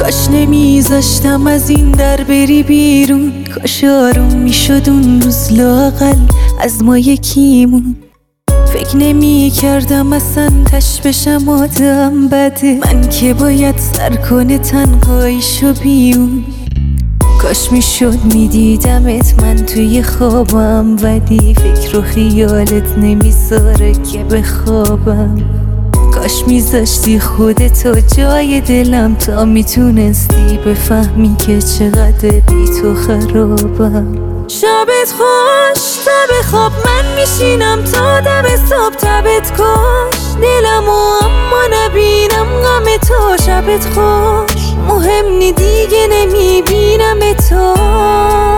کاش نمیذاشتم از این در بری بیرون، کاش آروم میشد اون روز لااقل از ما یکیمون. فکر نمی کردم اصلا تش بشم آدم بده، من که باید سر کنه تنهاییشو بیون. کاش میشد میدیدمت من توی خوابم، ولی فکر و خیالت نمیذاره که بخوابم. کاش میذاشتی خودتو جای دلم تا میتونستی بفهمی که چقدر بی تو خرابم. شبت خوش تا بخواب، من میشینم تا دم صبح. تبت کش دلمو اما نبینم غم تو. شبت خوش مهم نی دیگه نمیبینم تو.